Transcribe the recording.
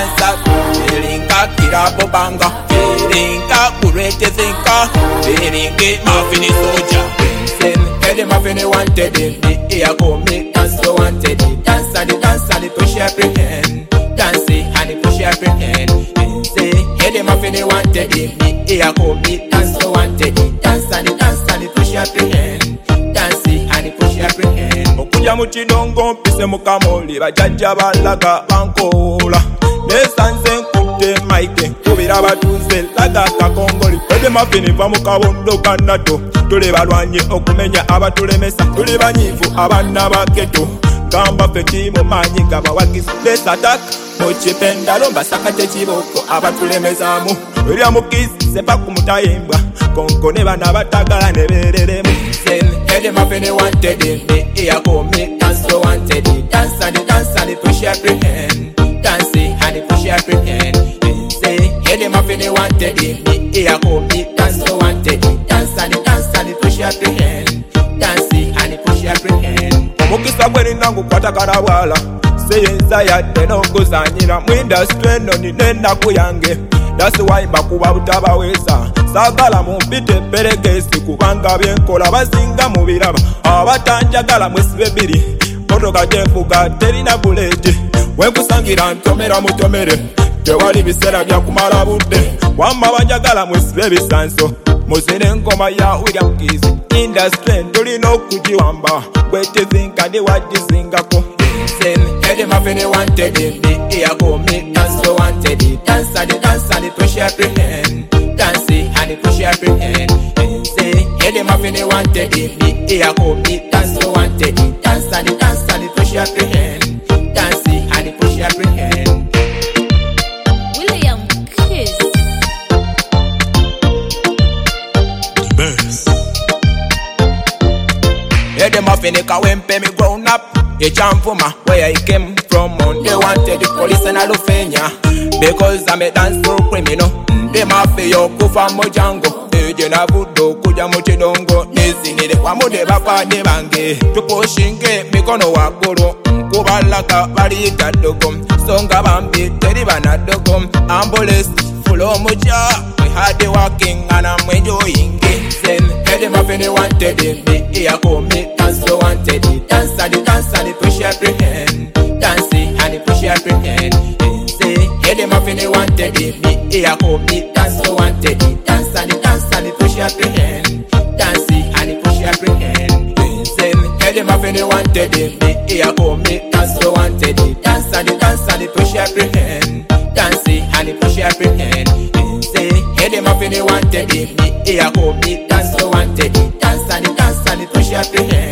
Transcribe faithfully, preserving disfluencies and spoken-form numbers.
dancer. Feelinga kirapo banga. Feelinga kurete thinka. Feelinga mafini soja. Hey, them have any wanted it. The ear go me dance so wanted it. Dance and the dance and the push your hand. Dance and the push your hand. Say, hey, them have any wanted it. The ear go me dance so wanted it. Dance and the dance and the push your hand. Dance and the push your hand. Okuja muchidongo mpise mukamoli. Bajaja balaga bankola. Nesanze nkute maike. Kubira batuze laga kakongoli. Ede mafini va mukabondo kanato. Tuli balwanye okumenya abatulemesa. Tuli banyivu abana baketo. Gamba feki mu manyi gaba wakisi. Let's attack. Mochipenda lomba sakate chiboko abatulemesa mu. Ulia mukisi sepa kumutayembwa. Konko ne bana batagala ne bereremu. Hey, them have any wanted it. The ear go me dance so wanted it. Dance and the dance and the push every hand. Dance and the push every hand. Say, hey, them have any wanted it. The ear go me dance so wanted it. Dance and the dance and the push every hand. Dance and the push every hand. Mukisa kweni nangu kwata karawala. Say inside no kuzanyira. Mwinda strength no ni nenda kuyange. That's why bakuba butabaweza. Sagala mumpite peregesi kubanga byenkola bazinga mubiraba. Abatanjagala mwesibe biri. Motoka jefuga terina buleje. Wenkusangira ntomera mutomere. Tewali bisera bya kumala budde. Wamba banjagala mwesibe bisanso. Muzine ngoma ya William Keys. Industry ndolina okujiwamba. Wete zinka ndi wadizingako. Hey, them have any wanted it. The ear go me dance so wanted it. Dance and the dance and the push every hand. Dance and the push every hand. Say, hey, them have any wanted it. The ear go me dance so wanted it. Dance and the dance and the push every hand. Dance and the push every hand. William Keys. The best. Hey, them have any kawempe me grown up. A champuma where I came from on. They wanted the police and Alufenya because I'm a dancehall criminal. They mafia kufa mojango. They jena vudo kuja mochidongo. Nizini de kwa mode bapa de bange. Tupo shinge mikono wakuru. Kubalaka bari itadogom. Songa bambi teri banadogom. Ambulance full of moja. We had the walking and I'm enjoying it. Hey, them have any wanted it. The ear go me dance so wanted it. Dance and the dance and the push every hand. Dance and the push every hand. Say, hey, them have any wanted it. The ear go me dance so wanted it. Dance and the dance and the push every hand. Dance and the push every hand. Say, hey, them have any wanted it. The ear go me dance so wanted it. Dance and the dance and the push every hand. Dance and the push every hand. Say, hey, them have any wanted it. The ear go me dance so wanted it. Dance and the dance and the push every hand.